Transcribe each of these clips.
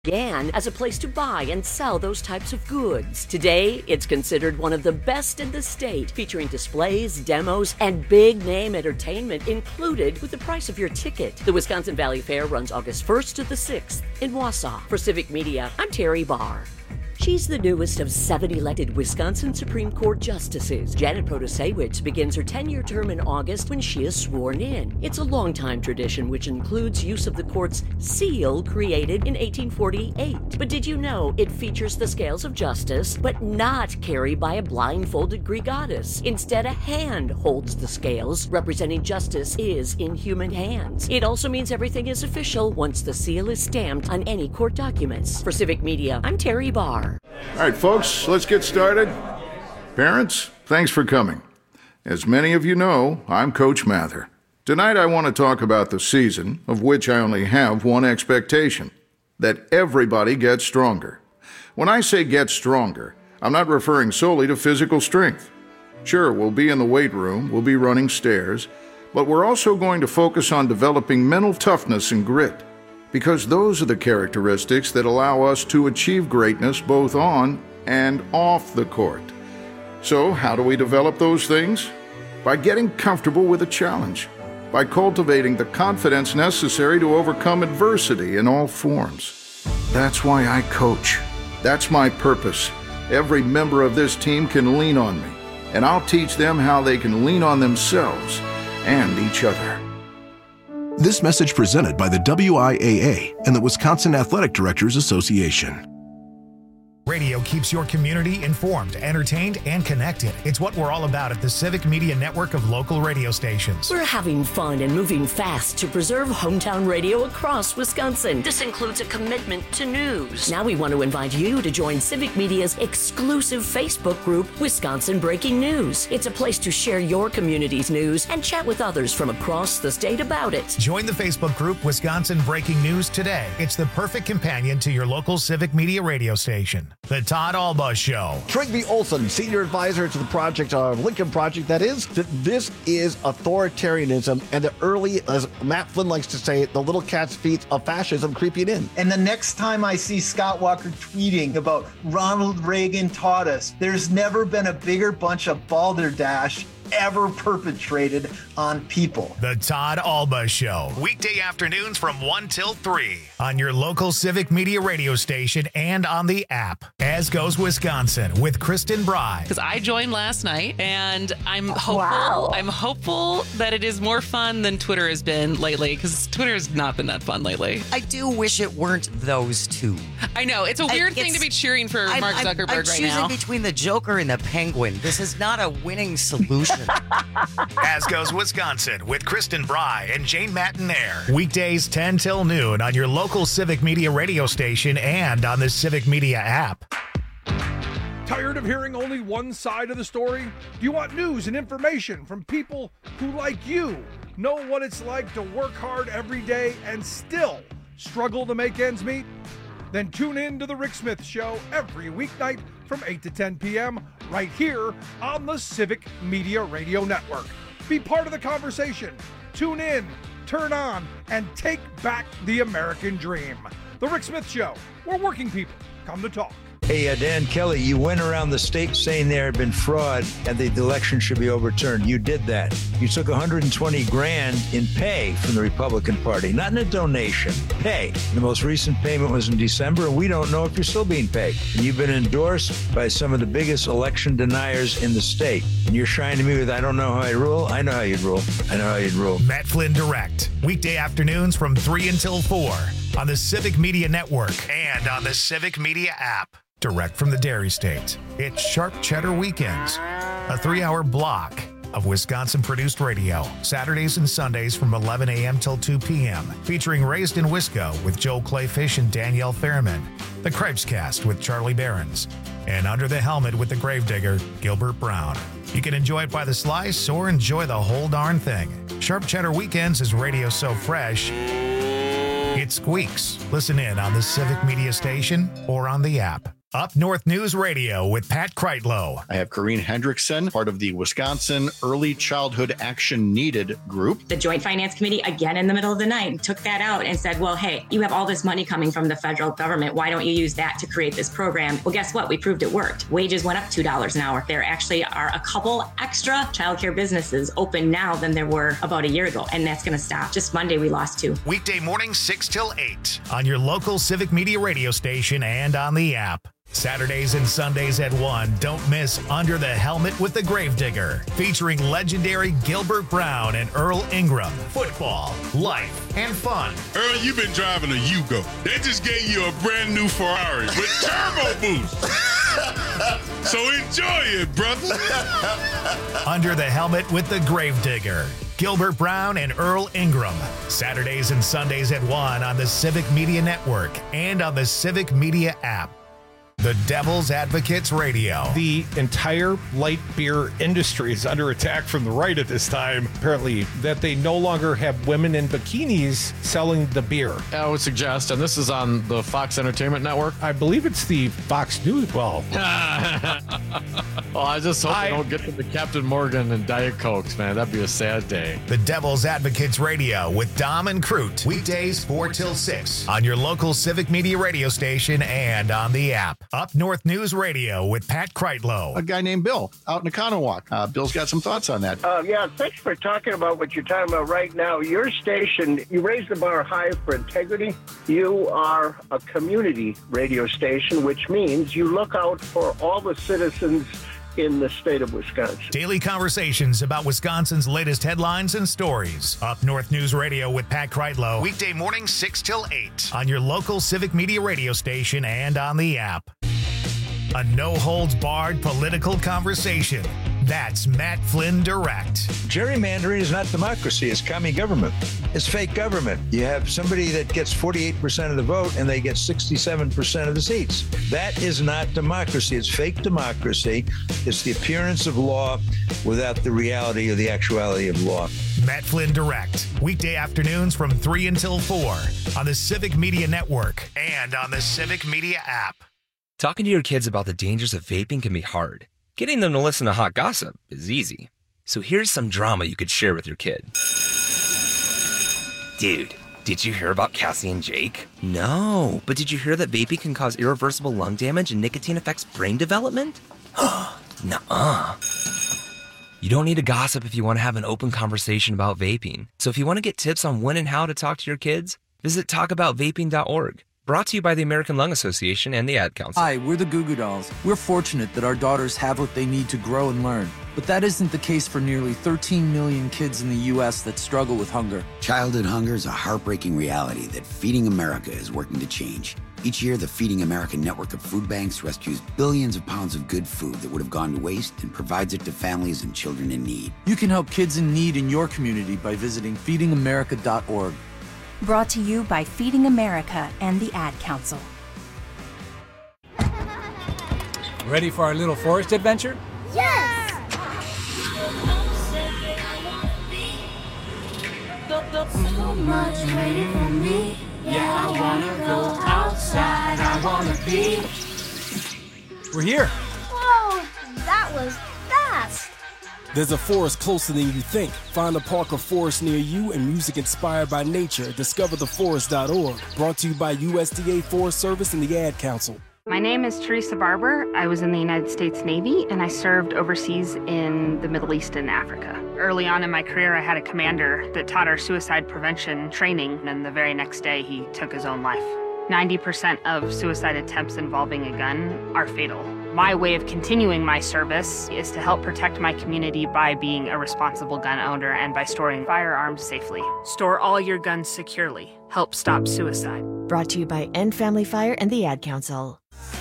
began as a place to buy and sell those types of goods. Today, it's considered one of the best in the state, featuring displays, demos, and big-name entertainment included with the price of your ticket. The Wisconsin Valley Fair runs August 1st to the 6th in Wausau. For Civic Media, I'm Terry Barr. She's the newest of 7 elected Wisconsin Supreme Court justices. Janet Protasiewicz begins her 10-year term in August when she is sworn in. It's a long-time tradition which includes use of the court's seal created in 1848. But did you know it features the scales of justice, but not carried by a blindfolded Greek goddess? Instead, a hand holds the scales, representing justice is in human hands. It also means everything is official once the seal is stamped on any court documents. For Civic Media, I'm Terry Barr. All right, folks, let's get started. Parents, thanks for coming. As many of you know, I'm Coach Mather. Tonight I want to talk about the season, of which I only have one expectation: that everybody gets stronger. When I say get stronger, I'm not referring solely to physical strength. Sure, we'll be in the weight room, we'll be running stairs, but we're also going to focus on developing mental toughness and grit. Because those are the characteristics that allow us to achieve greatness both on and off the court. So, how do we develop those things? By getting comfortable with a challenge, by cultivating the confidence necessary to overcome adversity in all forms. That's why I coach. That's my purpose. Every member of this team can lean on me, and I'll teach them how they can lean on themselves and each other. This message presented by the WIAA and the Wisconsin Athletic Directors Association. Radio keeps your community informed, entertained, and connected. It's what we're all about at the Civic Media Network of local radio stations. We're having fun and moving fast to preserve hometown radio across Wisconsin. This includes a commitment to news. Now we want to invite you to join Civic Media's exclusive Facebook group, Wisconsin Breaking News. It's a place to share your community's news and chat with others from across the state about it. Join the Facebook group Wisconsin Breaking News today. It's the perfect companion to your local Civic Media radio station. The Todd Alba Show. Trygve Olson, senior advisor to the Lincoln Project, that this is authoritarianism and the early, as Matt Flynn likes to say, the little cat's feet of fascism creeping in. And the next time I see Scott Walker tweeting about Ronald Reagan taught us, there's never been a bigger bunch of balderdash ever perpetrated on people. The Todd Alba Show. Weekday afternoons from 1 till 3 on your local Civic Media radio station and on the app. As Goes Wisconsin with Kristen Bry. Because I joined last night and I'm hopeful. Wow. I'm hopeful that it is more fun than Twitter has been lately, because Twitter has not been that fun lately. I do wish it weren't those two. I know. It's a weird thing to be cheering for Mark Zuckerberg I'm right choosing now. between the Joker and the Penguin. This is not a winning solution. As Goes Wisconsin with Kristen Bry and Jane Matinaire. Weekdays 10 till noon on your local Civic Media radio station and on the Civic Media app. Tired of hearing only one side of the story? Do you want news and information from people who, like you, know what it's like to work hard every day and still struggle to make ends meet? Then tune in to The Rick Smith Show every weeknight from 8 to 10 p.m. right here on the Civic Media Radio Network. Be part of the conversation. Tune in, turn on, and take back the American dream. The Rick Smith Show, where working people come to talk. Hey, Dan Kelly, you went around the state saying there had been fraud and the election should be overturned. You did that. You took $120,000 in pay from the Republican Party, not in a donation, pay. The most recent payment was in December, and we don't know if you're still being paid. And you've been endorsed by some of the biggest election deniers in the state. And you're shining me with, I don't know how I rule. I know how you'd rule. I know how you'd rule. Matt Flynn Direct. Weekday afternoons from 3 until 4 on the Civic Media Network and on the Civic Media app. Direct from the Dairy State, it's Sharp Cheddar Weekends, a 3-hour block of Wisconsin-produced radio, Saturdays and Sundays from 11 a.m. till 2 p.m., featuring Raised in Wisco with Joel Clayfish and Danielle Fairman, The Cripescast with Charlie Behrens, and Under the Helmet with the Gravedigger, Gilbert Brown. You can enjoy it by the slice or enjoy the whole darn thing. Sharp Cheddar Weekends is radio so fresh, it squeaks. Listen in on the Civic Media Station or on the app. Up North News Radio with Pat Kreitlow. I have Corrine Hendrickson, part of the Wisconsin Early Childhood Action Needed group. The Joint Finance Committee, again in the middle of the night, took that out and said, well, hey, you have all this money coming from the federal government. Why don't you use that to create this program? Well, guess what? We proved it worked. Wages went up $2 an hour. There actually are a couple extra childcare businesses open now than there were about a year ago, and that's going to stop. Just Monday, we lost 2. Weekday mornings 6 till 8 on your local Civic Media radio station and on the app. Saturdays and Sundays at 1, don't miss Under the Helmet with the Gravedigger, featuring legendary Gilbert Brown and Earl Ingram. Football, life, and fun. Earl, you've been driving a Yugo. They just gave you a brand new Ferrari with turbo boost. So enjoy it, brother. Under the Helmet with the Gravedigger. Gilbert Brown and Earl Ingram. Saturdays and Sundays at 1 on the Civic Media Network and on the Civic Media app. The Devil's Advocates Radio. The entire light beer industry is under attack from the right at this time, apparently, that they no longer have women in bikinis selling the beer. I would suggest, and this is on the Fox Entertainment Network. I believe it's the Fox News. Well, I just hope they don't get to the Captain Morgan and Diet Cokes, man. That'd be a sad day. The Devil's Advocates Radio with Dom and Crute. Weekdays 4 till 6 on your local Civic Media radio station and on the app. Up North News Radio with Pat Kreitlow. A guy named Bill out in Economowoc. Bill's got some thoughts on that. Yeah, thanks for talking about what you're talking about right now. Your station, you raised the bar high for integrity. You are a community radio station, which means you look out for all the citizens in the state of Wisconsin. Daily conversations about Wisconsin's latest headlines and stories. Up North News Radio with Pat Kreitlow. Weekday mornings 6 till 8 on your local Civic Media radio station and on the app. A no-holds-barred political conversation. That's Matt Flynn Direct. Gerrymandering is not democracy. It's commie government. It's fake government. You have somebody that gets 48% of the vote and they get 67% of the seats. That is not democracy. It's fake democracy. It's the appearance of law without the reality or the actuality of law. Matt Flynn Direct. Weekday afternoons from 3 until 4 on the Civic Media Network and on the Civic Media app. Talking to your kids about the dangers of vaping can be hard. Getting them to listen to hot gossip is easy. So here's some drama you could share with your kid. Dude, did you hear about Cassie and Jake? No, but did you hear that vaping can cause irreversible lung damage and nicotine affects brain development? Nuh-uh. You don't need to gossip if you want to have an open conversation about vaping. So if you want to get tips on when and how to talk to your kids, visit talkaboutvaping.org. Brought to you by the American Lung Association and the Ad Council. Hi, we're the Goo Goo Dolls. We're fortunate that our daughters have what they need to grow and learn. But that isn't the case for nearly 13 million kids in the U.S. that struggle with hunger. Childhood hunger is a heartbreaking reality that Feeding America is working to change. Each year, the Feeding America network of food banks rescues billions of pounds of good food that would have gone to waste and provides it to families and children in need. You can help kids in need in your community by visiting feedingamerica.org. Brought to you by Feeding America and the Ad Council. Ready for our little forest adventure? Yes! So much waiting for me. Yeah, I wanna go outside. I wanna be. We're here. Whoa, that was fast. There's a forest closer than you think. Find a park or forest near you and music inspired by nature at discovertheforest.org. Brought to you by USDA Forest Service and the Ad Council. My name is Teresa Barber. I was in the United States Navy and I served overseas in the Middle East and Africa. Early on in my career, I had a commander that taught our suicide prevention training, and the very next day he took his own life. 90% of suicide attempts involving a gun are fatal. My way of continuing my service is to help protect my community by being a responsible gun owner and by storing firearms safely. Store all your guns securely. Help stop suicide. Brought to you by End Family Fire and the Ad Council.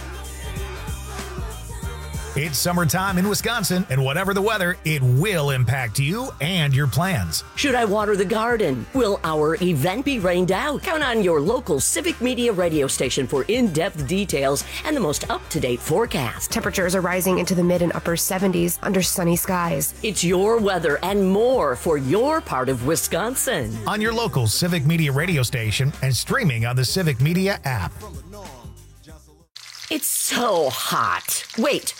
It's summertime in Wisconsin, and whatever the weather, it will impact you and your plans. Should I water the garden? Will our event be rained out? Count on your local Civic Media radio station for in-depth details and the most up-to-date forecast. Temperatures are rising into the mid and upper 70s under sunny skies. It's your weather and more for your part of Wisconsin. On your local Civic Media radio station and streaming on the Civic Media app. It's so hot. Wait.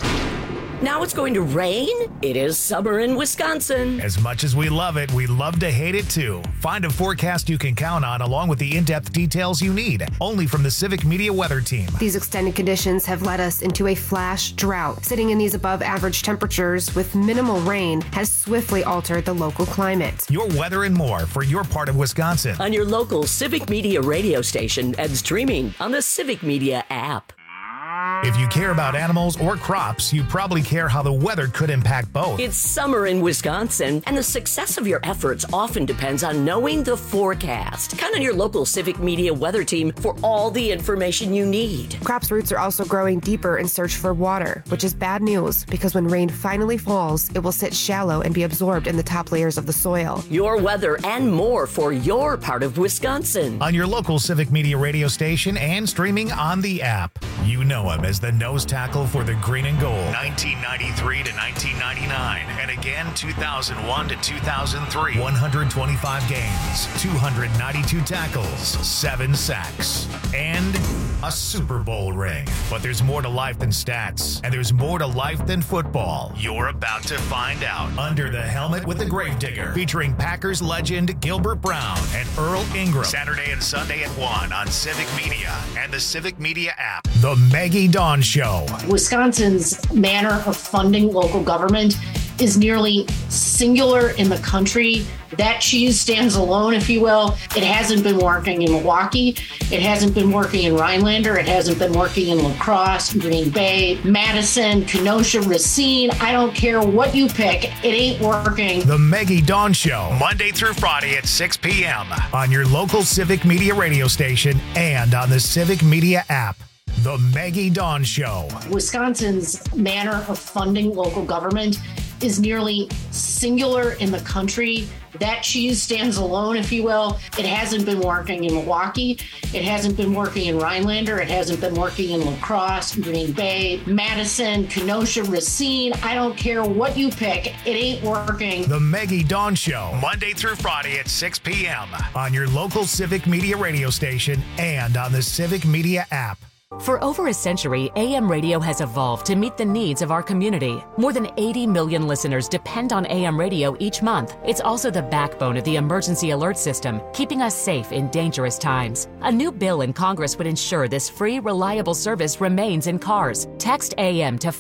Now it's going to rain? It is summer in Wisconsin. As much as we love it, we love to hate it too. Find a forecast you can count on along with the in-depth details you need. Only from the Civic Media Weather Team. These extended conditions have led us into a flash drought. Sitting in these above average temperatures with minimal rain has swiftly altered the local climate. Your weather and more for your part of Wisconsin. On your local Civic Media radio station and streaming on the Civic Media app. If you care about animals or crops, you probably care how the weather could impact both. It's summer in Wisconsin, and the success of your efforts often depends on knowing the forecast. Count on your local Civic Media Weather Team for all the information you need. Crops' roots are also growing deeper in search for water, which is bad news because when rain finally falls, it will sit shallow and be absorbed in the top layers of the soil. Your weather and more for your part of Wisconsin. On your local Civic Media radio station and streaming on the app. You know him as the nose tackle for the green and gold. 1993 to 1999. And again, 2001 to 2003. 125 games, 292 tackles, 7 sacks, and a Super Bowl ring. But there's more to life than stats, and there's more to life than football. You're about to find out. Under the Helmet with the Gravedigger, featuring Packers legend Gilbert Brown and Earl Ingram. Saturday and Sunday at 1 on Civic Media and the Civic Media app. The Maggie Dawn Show. Wisconsin's manner of funding local government is nearly singular in the country. That cheese stands alone, if you will. It hasn't been working in Milwaukee. It hasn't been working in Rhinelander. It hasn't been working in La Crosse, Green Bay, Madison, Kenosha, Racine. I don't care what you pick. It ain't working. The Maggie Dawn Show, Monday through Friday at 6 p.m. on your local Civic Media radio station and on the Civic Media app. The Maggie Dawn Show. Wisconsin's manner of funding local government is nearly singular in the country. That cheese stands alone, if you will. It hasn't been working in Milwaukee. It hasn't been working in Rhinelander. It hasn't been working in La Crosse, Green Bay, Madison, Kenosha, Racine. I don't care what you pick. It ain't working. The Maggie Dawn Show, Monday through Friday at 6 p.m. on your local Civic Media radio station and on the Civic Media app. For over a century, AM radio has evolved to meet the needs of our community. More than 80 million listeners depend on AM radio each month. It's also the backbone of the emergency alert system, keeping us safe in dangerous times. A new bill in Congress would ensure this free, reliable service remains in cars. Text AM to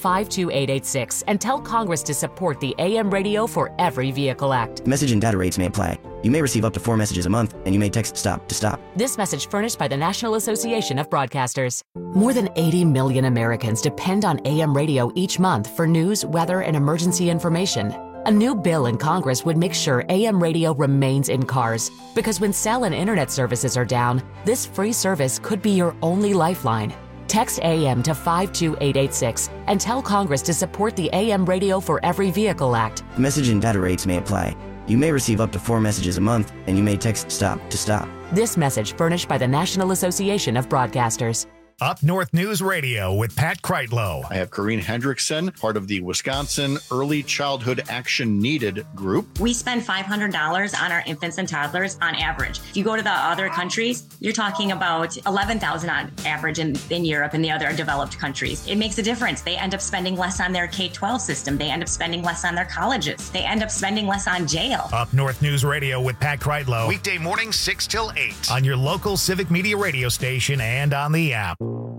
52886 and tell Congress to support the AM Radio for Every Vehicle Act. Message and data rates may apply. You may receive up to 4 messages a month, and you may text STOP to stop. This message furnished by the National Association of Broadcasters. More than 80 million Americans depend on AM radio each month for news, weather, and emergency information. A new bill in Congress would make sure AM radio remains in cars, because when cell and internet services are down, this free service could be your only lifeline. Text AM to 52886 and tell Congress to support the AM Radio for Every Vehicle Act. Message and data rates may apply. You may receive up to 4 messages a month, and you may text STOP to stop. This message furnished by the National Association of Broadcasters. Up North News Radio with Pat Kreitlow. I have Corrine Hendrickson, part of the Wisconsin Early Childhood Action Needed group. We spend $500 on our infants and toddlers on average. If you go to the other countries, you're talking about $11,000 on average in Europe and the other developed countries. It makes a difference. They end up spending less on their K-12 system. They end up spending less on their colleges. They end up spending less on jail. Up North News Radio with Pat Kreitlow. Weekday mornings 6 till 8 on your local Civic Media radio station and on the app.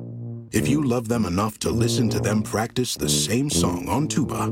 If you love them enough to listen to them practice the same song on tuba,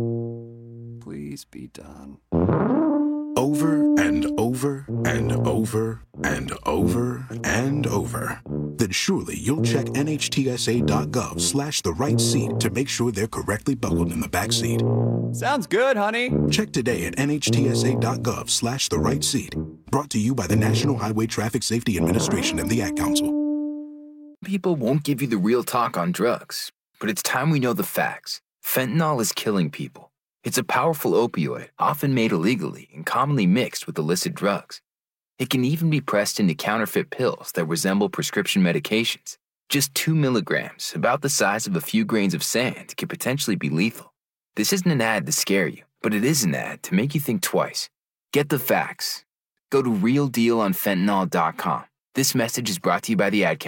please be done. Over and over and over and over and over, then surely you'll check NHTSA.gov/the right seat to make sure they're correctly buckled in the back seat. Sounds good, honey. Check today at NHTSA.gov/the right seat. Brought to you by the National Highway Traffic Safety Administration and the Ad Council. People won't give you the real talk on drugs, but it's time we know the facts. Fentanyl is killing people. It's a powerful opioid, often made illegally and commonly mixed with illicit drugs. It can even be pressed into counterfeit pills that resemble prescription medications. Just 2 milligrams, about the size of a few grains of sand, can potentially be lethal. This isn't an ad to scare you, but it is an ad to make you think twice. Get the facts. Go to realdealonfentanyl.com. This message is brought to you by the Ad Council.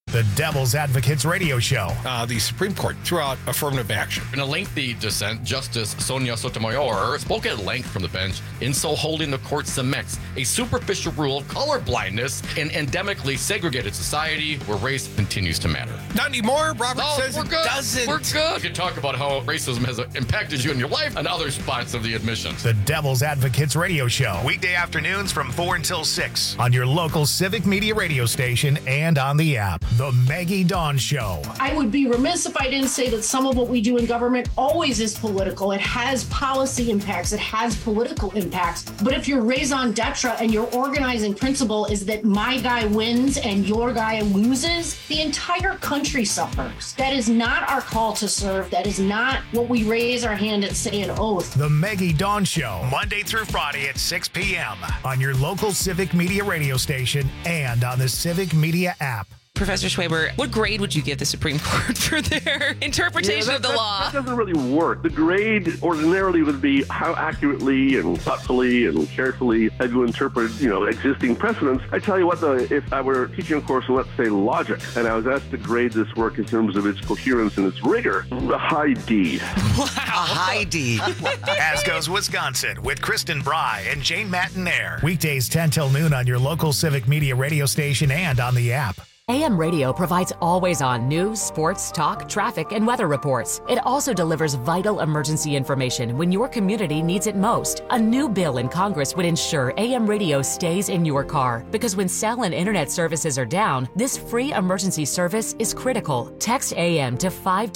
The Devil's Advocates Radio Show. The Supreme Court threw out affirmative action. In a lengthy dissent, Justice Sonia Sotomayor spoke at length from the bench, in so holding the court cements a superficial rule of colorblindness in endemically segregated society where race continues to matter. Not anymore. Robert says we're it good. doesn't. We're good. We can talk about how racism has impacted you in your life and other spots of the admissions. The Devil's Advocates Radio Show. Weekday afternoons from 4 until 6 on your local Civic Media radio station and on the app. The Maggie Dawn Show. I would be remiss if I didn't say that some of what we do in government always is political. It has policy impacts. It has political impacts. But if your raison d'etre and your organizing principle is that my guy wins and your guy loses, the entire country suffers. That is not our call to serve. That is not what we raise our hand and say an oath. The Maggie Dawn Show, Monday through Friday at 6 p.m. on your local Civic Media radio station and on the Civic Media app. Professor Schwaber, what grade would you give the Supreme Court for their interpretation of the law? That doesn't really work. The grade ordinarily would be how accurately and thoughtfully and carefully have you interpreted, existing precedents. I tell you what, though, if I were teaching a course in, let's say, logic, and I was asked to grade this work in terms of its coherence and its rigor, a high D. Wow. A high D. As goes Wisconsin with Kristen Bry and Jane Mattinaire. Weekdays 10 till noon on your local Civic Media radio station and on the app. AM radio provides always-on news, sports, talk, traffic, and weather reports. It also delivers vital emergency information when your community needs it most. A new bill in Congress would ensure AM radio stays in your car, because when cell and internet services are down, this free emergency service is critical. Text AM to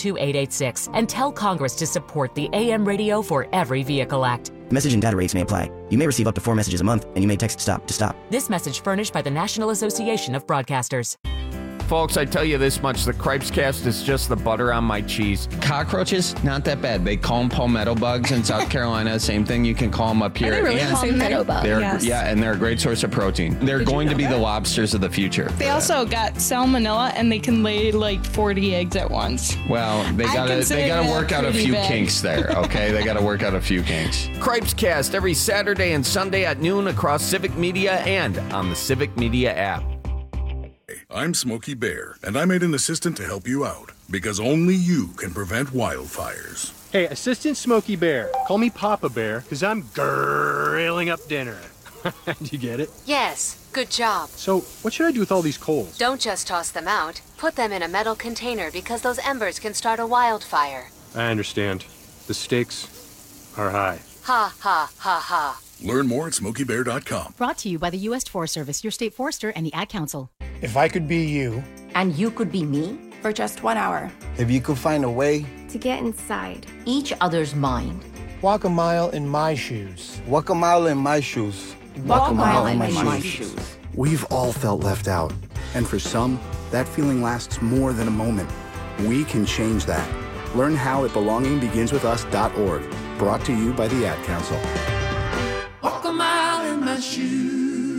52886 and tell Congress to support the AM Radio for Every Vehicle Act. Message and data rates may apply. You may receive up to 4 messages a month, and you may text STOP to stop. This message furnished by the National Association of Broadcasters. Folks, I tell you this much, the Cripes Cast is just the butter on my cheese. Cockroaches, not that bad. They call them palmetto bugs in South Carolina. Same thing, you can call them up here. Are they really palmetto bugs? Yes. Yeah, and they're a great source of protein. They're going to be the lobsters of the future. They also got salmonella, and they can lay like 40 eggs at once. Well, they gotta work out a few kinks there, okay? They gotta work out a few kinks. Cripes Cast every Saturday and Sunday at noon across Civic Media and on the Civic Media app. I'm Smokey Bear, and I made an assistant to help you out, because only you can prevent wildfires. Hey, Assistant Smokey Bear, call me Papa Bear, because I'm grilling up dinner. Do you get it? Yes, good job. So, what should I do with all these coals? Don't just toss them out. Put them in a metal container, because those embers can start a wildfire. I understand. The stakes are high. Ha, ha, ha, ha. Learn more at SmokeyBear.com. Brought to you by the U.S. Forest Service, your state forester, and the Ad Council. If I could be you. And you could be me? For just 1 hour. If you could find a way. To get inside. Each other's mind. Walk a mile in my shoes. Walk a mile in my shoes. Walk a mile in my shoes. We've all felt left out. And for some, that feeling lasts more than a moment. We can change that. Learn how at belongingbeginswithus.org. Brought to you by the Ad Council. Walk a mile in my shoes.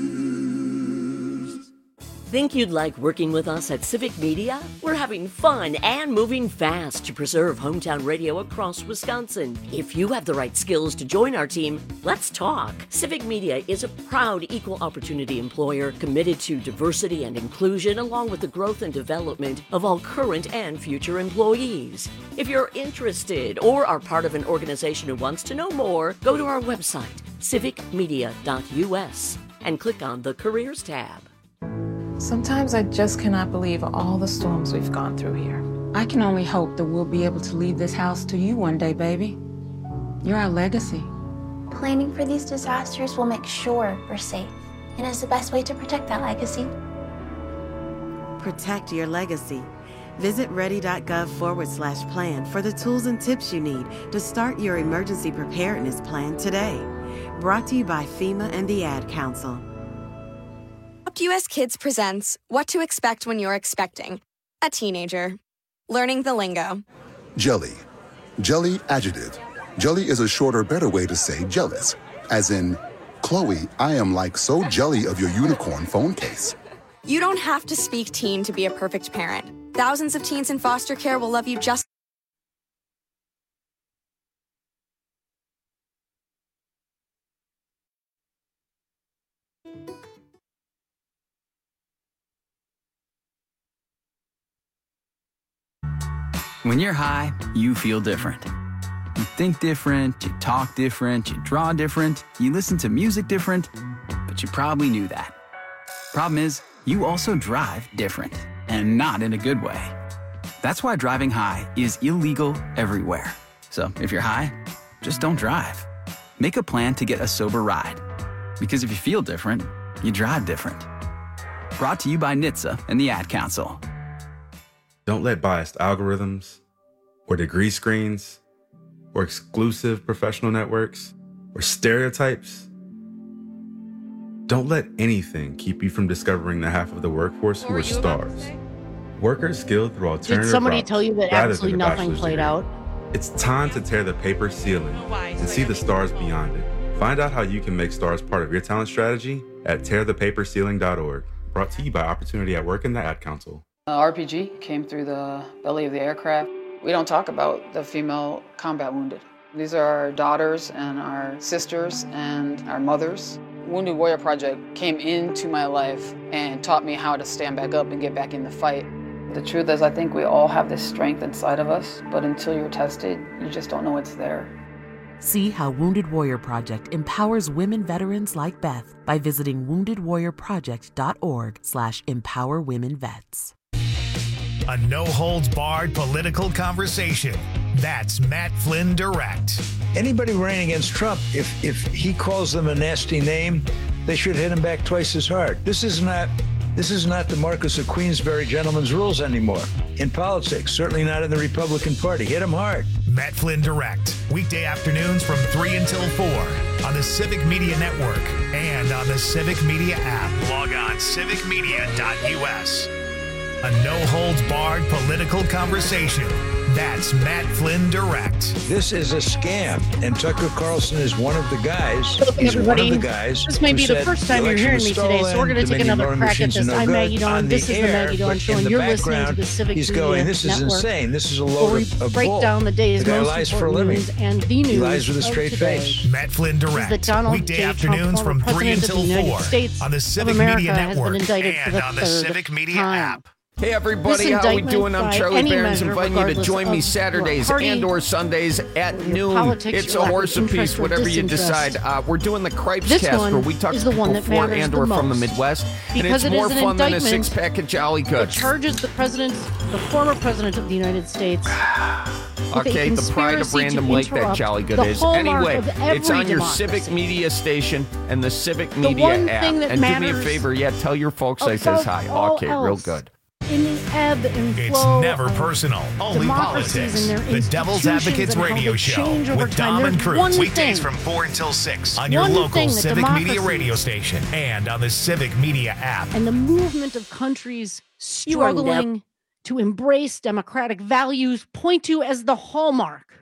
Think you'd like working with us at Civic Media? We're having fun and moving fast to preserve hometown radio across Wisconsin. If you have the right skills to join our team, let's talk. Civic Media is a proud equal opportunity employer committed to diversity and inclusion, along with the growth and development of all current and future employees. If you're interested or are part of an organization who wants to know more, go to our website, civicmedia.us, and click on the Careers tab. Sometimes I just cannot believe all the storms we've gone through here. I can only hope that we'll be able to leave this house to you one day, baby. You're our legacy. Planning for these disasters will make sure we're safe, and is the best way to protect that legacy. Protect your legacy. Visit ready.gov/plan for the tools and tips you need to start your emergency preparedness plan today. Brought to you by FEMA and the Ad Council. US Kids presents What to Expect When You're Expecting a Teenager. Learning the lingo. Jelly. Jelly adjective. Jelly is a shorter, better way to say jealous. As in, Chloe, I am like so jelly of your unicorn phone case. You don't have to speak teen to be a perfect parent. Thousands of teens in foster care will love you just When you're high, you feel different. You think different, you talk different, you draw different, you listen to music different, but you probably knew that. Problem is, you also drive different, and not in a good way. That's why driving high is illegal everywhere. So if you're high, just don't drive. Make a plan to get a sober ride. Because if you feel different, you drive different. Brought to you by NHTSA and the Ad Council. Don't let biased algorithms, or degree screens, or exclusive professional networks, or stereotypes. Don't let anything keep you from discovering the half of the workforce who are stars. Workers skilled through alternative Did somebody routes tell you that rather absolutely than a nothing bachelor's played degree. out? It's time to tear the paper ceiling and see the stars beyond it. Find out how you can make stars part of your talent strategy at tearthepaperceiling.org. Brought to you by Opportunity at Work and the Ad Council. RPG came through the belly of the aircraft. We don't talk about the female combat wounded. These are our daughters and our sisters and our mothers. Wounded Warrior Project came into my life and taught me how to stand back up and get back in the fight. The truth is, I think we all have this strength inside of us, but until you're tested, you just don't know it's there. See how Wounded Warrior Project empowers women veterans like Beth by visiting woundedwarriorproject.org/empowerwomenvets. A no-holds-barred political conversation. That's Matt Flynn Direct. Anybody running against Trump, if he calls them a nasty name, they should hit him back twice as hard. This is not the Marquess of Queensberry gentleman's rules anymore in politics, certainly not in the Republican Party. Hit him hard. Matt Flynn Direct, weekday afternoons from 3 until 4 on the Civic Media Network and on the Civic Media app. Log on civicmedia.us. A no-holds-barred political conversation. That's Matt Flynn Direct. This is a scam, and Tucker Carlson is one of the guys. Look, He's everybody, one of the guys. this may who be the said first time you're hearing me today, so we're going to take another crack at this. I'm Maggie Dawn. This is the Maggie Dawn Show, and you're listening to the Civic He's Media going, this is Network, insane. This is a where load we of break bull. down the day's The guy most lies for a important living. news and the news He lies with a of straight today. face. Matt Flynn Direct, Is that Donald weekday J. afternoons Trump, from 3 President until of the United 4 States on the of Civic America Media has been Network indicted for and the on the third Civic Media time. app. Hey everybody, This how we indictment doing? I'm by Charlie any Behrens, measure, inviting you to regardless join me of Saturdays your party, and or Sundays at your noon. politics, It's your a lack of horse apiece, interest or whatever you disinterest. decide. We're doing the Cripes This Cast one where we talk is to the one people that for matters and the or from the most. Midwest. And Because it's it more is an fun than a indictment six-pack of Jolly that Goods. charges the former president of the United States. Okay, the pride of Random Lake that Jolly Good is. Anyway, it's on your Civic Media station and the Civic Media one app. thing that And do me a matters favor, tell your folks I says above hi. all Okay, real else good. In the ebb and It's flow never of personal, only democracies politics. and their The Devil's institutions Advocates and how radio they show change over with time. Dom and There's Cruz. one Weekdays thing- from 4 until 6 on your one local thing that Civic Media democracy- radio station and on the Civic Media app. and the movement of countries struggling to embrace democratic values point to as the hallmark.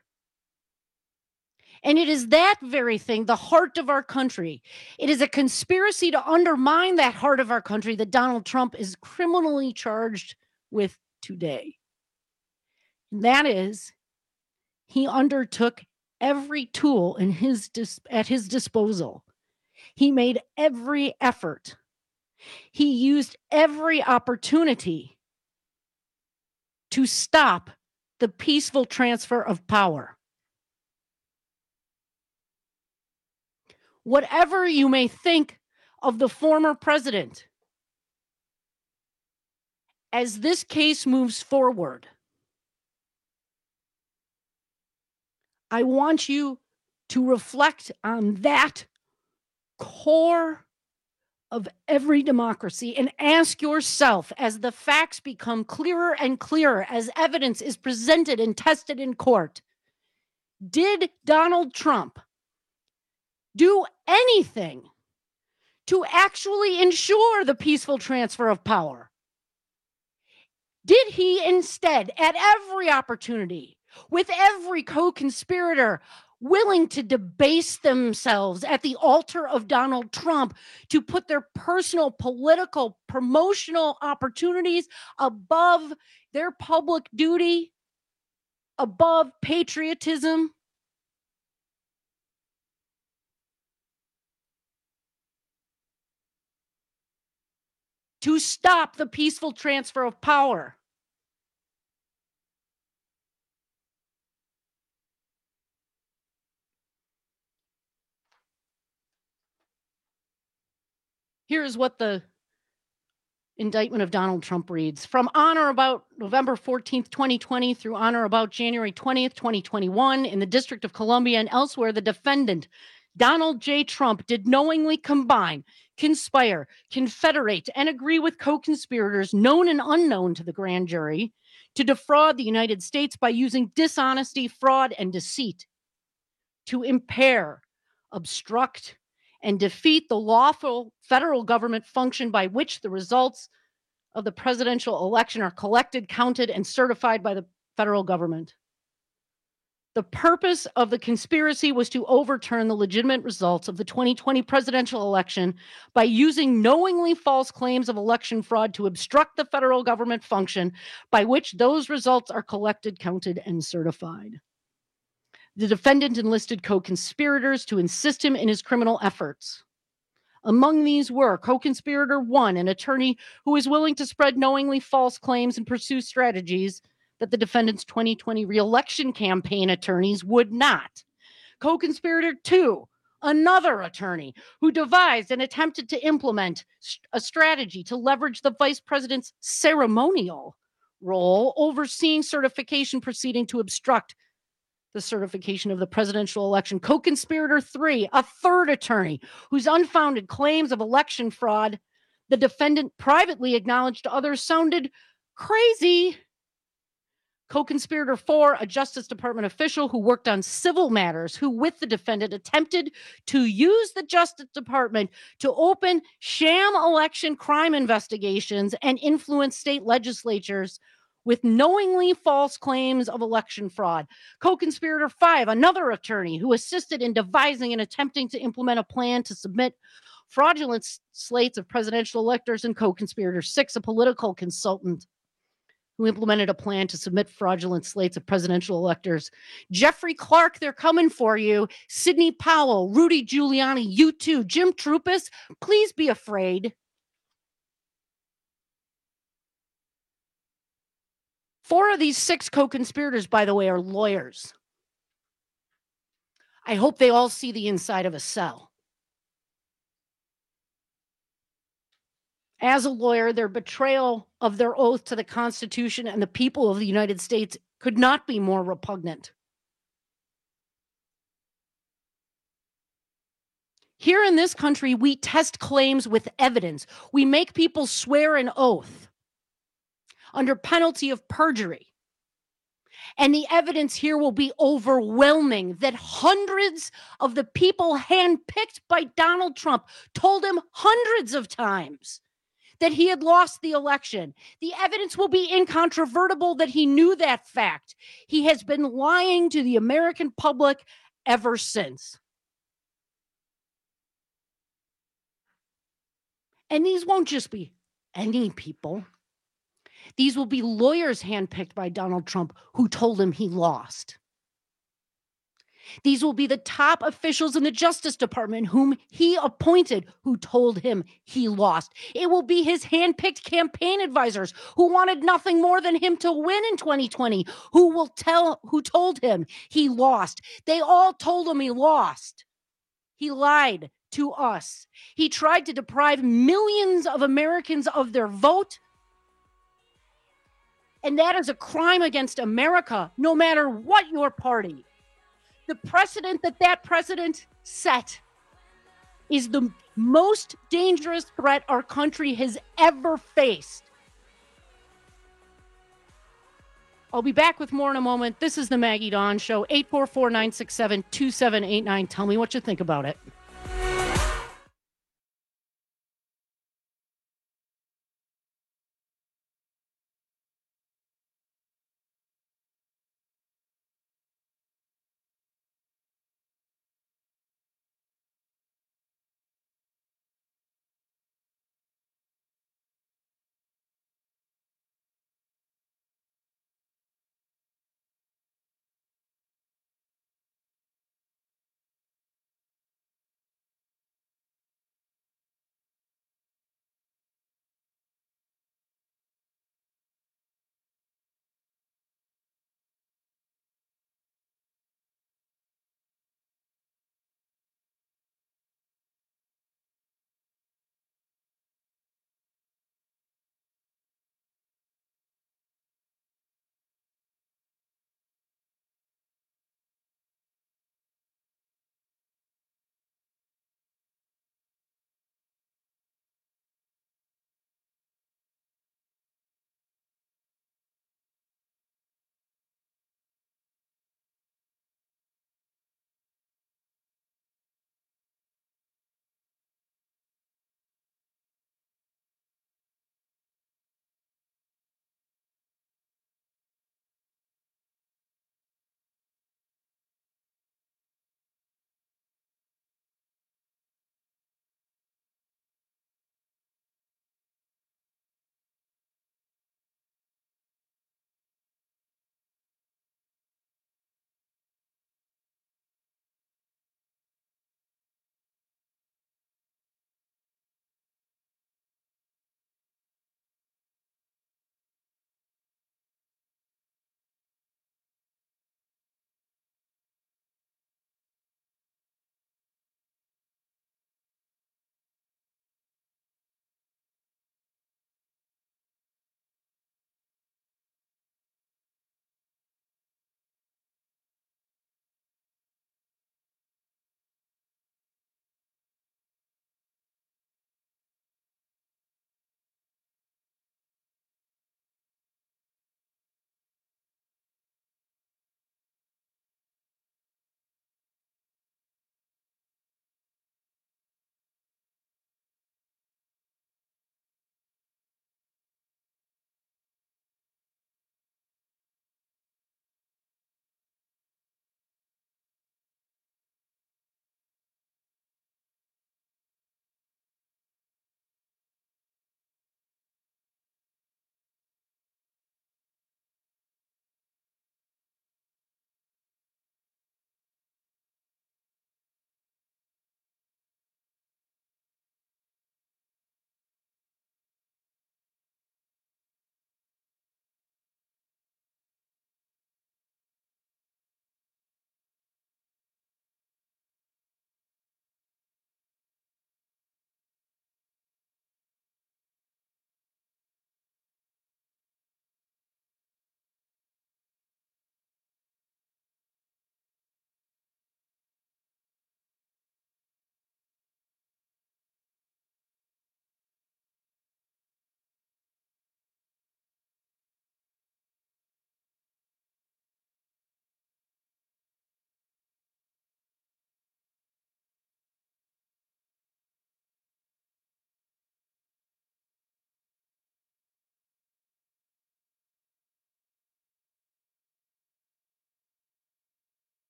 And it is that very thing, the heart of our country. It is a conspiracy to undermine that heart of our country that Donald Trump is criminally charged with today. And that is, he undertook every tool in at his disposal. He made every effort. He used every opportunity to stop the peaceful transfer of power. Whatever you may think of the former president, as this case moves forward, I want you to reflect on that core of every democracy and ask yourself, as the facts become clearer and clearer, as evidence is presented and tested in court, did Donald Trump do anything to actually ensure the peaceful transfer of power? Did he instead, at every opportunity, with every co-conspirator willing to debase themselves at the altar of Donald Trump, to put their personal political promotional opportunities above their public duty, above patriotism? To stop the peaceful transfer of power? Here's what the indictment of Donald Trump reads. From on or about November 14th, 2020 through on or about January 20th, 2021, in the District of Columbia and elsewhere, the defendant, Donald J. Trump, did knowingly combine, conspire, confederate, and agree with co-conspirators known and unknown to the grand jury to defraud the United States by using dishonesty, fraud, and deceit to impair, obstruct, and defeat the lawful federal government function by which the results of the presidential election are collected, counted, and certified by the federal government. The purpose of the conspiracy was to overturn the legitimate results of the 2020 presidential election by using knowingly false claims of election fraud to obstruct the federal government function by which those results are collected, counted, and certified. The defendant enlisted co-conspirators to assist him in his criminal efforts. Among these were co-conspirator 1, an attorney who was willing to spread knowingly false claims and pursue strategies that the defendant's 2020 re-election campaign attorneys would not. Co-conspirator 2, another attorney who devised and attempted to implement a strategy to leverage the vice president's ceremonial role overseeing certification proceeding to obstruct the certification of the presidential election. Co-conspirator 3, a third attorney whose unfounded claims of election fraud the defendant privately acknowledged to others sounded crazy. Co-conspirator 4, a Justice Department official who worked on civil matters, who with the defendant attempted to use the Justice Department to open sham election crime investigations and influence state legislatures with knowingly false claims of election fraud. Co-conspirator 5, another attorney who assisted in devising and attempting to implement a plan to submit fraudulent slates of presidential electors. And co-conspirator 6, a political consultant who implemented a plan to submit fraudulent slates of presidential electors. Jeffrey Clark, they're coming for you. Sidney Powell, Rudy Giuliani, you too. Jim Trupis, please be afraid. 4 of these 6 co-conspirators, by the way, are lawyers. I hope they all see the inside of a cell. As a lawyer, their betrayal of their oath to the Constitution and the people of the United States could not be more repugnant. Here in this country, we test claims with evidence. We make people swear an oath under penalty of perjury. And the evidence here will be overwhelming that hundreds of the people handpicked by Donald Trump told him hundreds of times that he had lost the election. The evidence will be incontrovertible that he knew that fact. He has been lying to the American public ever since. And these won't just be any people. These will be lawyers handpicked by Donald Trump who told him he lost. These will be the top officials in the Justice Department whom he appointed who told him he lost. It will be his handpicked campaign advisors who wanted nothing more than him to win in 2020, who told him he lost. They all told him he lost. He lied to us. He tried to deprive millions of Americans of their vote. And that is a crime against America, no matter what your party. The precedent that president set is the most dangerous threat our country has ever faced. I'll be back with more in a moment. This is the Maggie Dawn Show, 844-967-2789. Tell me what you think about it.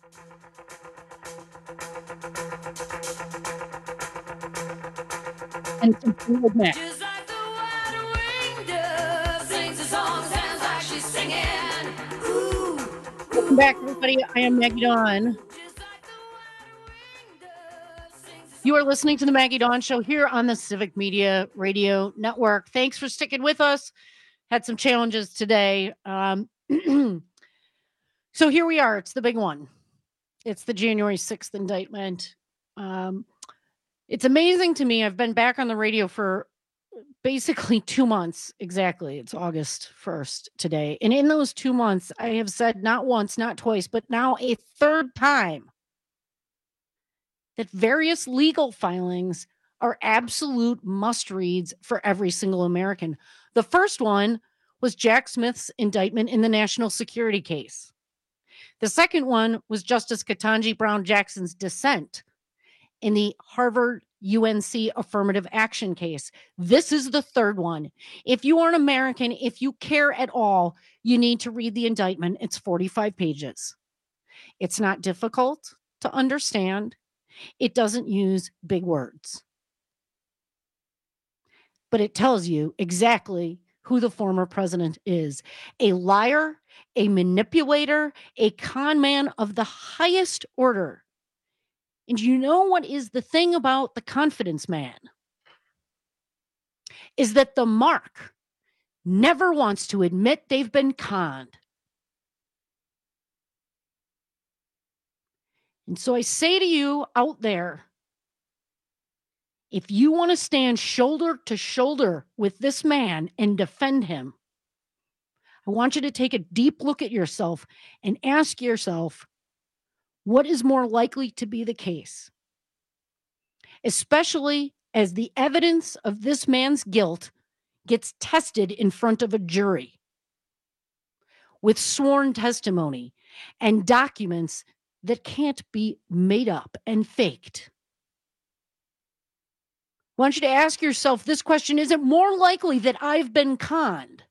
And continue with Matt. Welcome back, everybody. I am Maggie Dawn. You are listening to the Maggie Dawn Show here on the Civic Media Radio Network. Thanks for sticking with us. Had some challenges today. So here we are. It's the big one. It's the January 6th indictment. It's amazing to me. I've been back on the radio for basically 2 months. Exactly. It's August 1st today. And in those 2 months, I have said not once, not twice, but now a third time that various legal filings are absolute must-reads for every single American. The first one was Jack Smith's indictment in the national security case. The second one was Justice Ketanji Brown Jackson's dissent in the Harvard UNC affirmative action case. This is the third one. If you are an American, if you care at all, you need to read the indictment. It's 45 pages. It's not difficult to understand. It doesn't use big words. But it tells you exactly who the former president is. A liar, a manipulator, a con man of the highest order. And you know what is the thing about the confidence man? Is that the mark never wants to admit they've been conned. And so I say to you out there, if you want to stand shoulder to shoulder with this man and defend him, I want you to take a deep look at yourself and ask yourself, what is more likely to be the case? Especially as the evidence of this man's guilt gets tested in front of a jury with sworn testimony and documents that can't be made up and faked. I want you to ask yourself this question: is it more likely that I've been conned?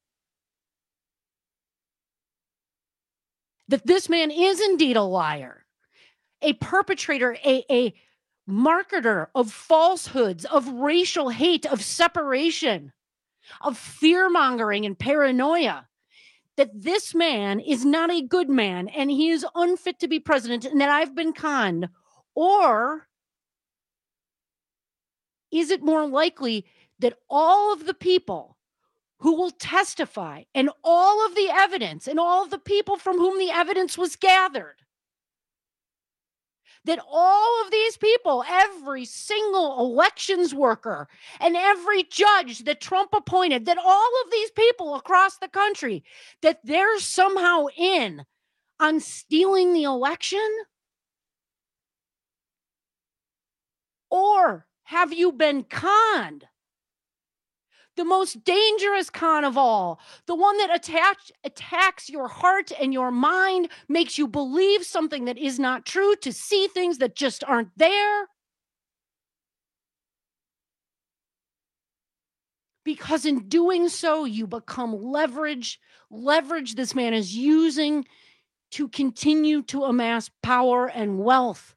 That this man is indeed a liar, a perpetrator, a marketer of falsehoods, of racial hate, of separation, of fear-mongering and paranoia, that this man is not a good man and he is unfit to be president and that I've been conned? Or is it more likely that all of the people who will testify and all of the evidence and all of the people from whom the evidence was gathered, that all of these people, every single elections worker and every judge that Trump appointed, that all of these people across the country, that they're somehow in on stealing the election? Or have you been conned? The most dangerous con of all, the one that attacks your heart and your mind, makes you believe something that is not true, to see things that just aren't there. Because in doing so, you become leverage this man is using to continue to amass power and wealth.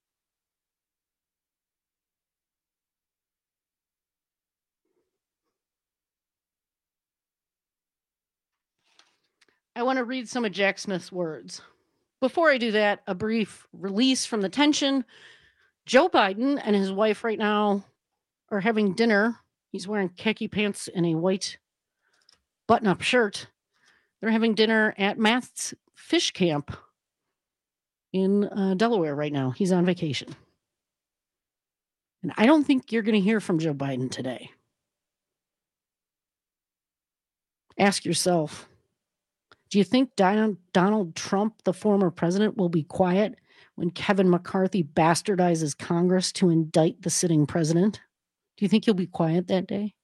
I want to read some of Jack Smith's words. Before I do that, a brief release from the tension. Joe Biden and his wife right now are having dinner. He's wearing khaki pants and a white button-up shirt. They're having dinner at Matt's Fish Camp in Delaware right now. He's on vacation. And I don't think you're going to hear from Joe Biden today. Ask yourself, do you think Donald Trump, the former president, will be quiet when Kevin McCarthy bastardizes Congress to indict the sitting president? Do you think he'll be quiet that day?